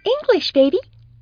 English, baby.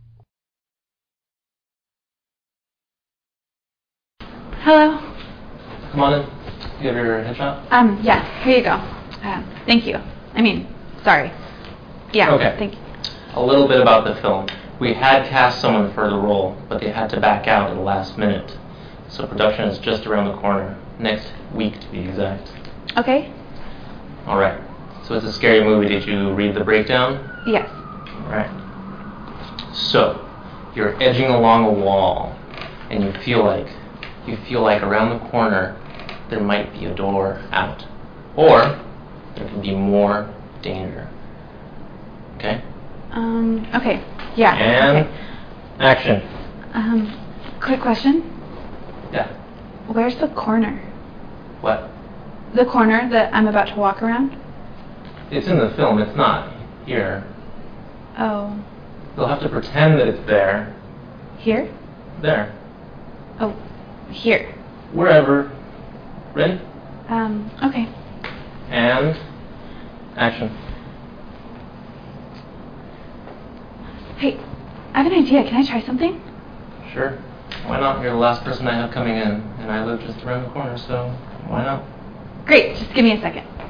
Hello? Come on in. You have your headshot? Yeah, here you go. Thank you. Sorry. Yeah, okay. Thank you. A little bit about the film. We had cast someone for the role, but they had to back out at the last minute. So production is just around the corner. Next week, to be exact. Okay. All right. So it's a scary movie. Did you read the breakdown? Yes. All right. So you're edging along a wall, and you feel like around the corner there might be a door out, or there could be more danger. Okay? Okay. Yeah. And okay. Action. Quick question. Yeah. Where's the corner? What? The corner that I'm about to walk around? It's in the film. It's not here. Oh. You'll have to pretend that it's there. Here? There. Oh, here. Wherever. Ready? Okay. And action. Hey, I have an idea. Can I try something? Sure. Why not? You're the last person I have coming in, and I live just around the corner, so why not? Great. Just give me a second.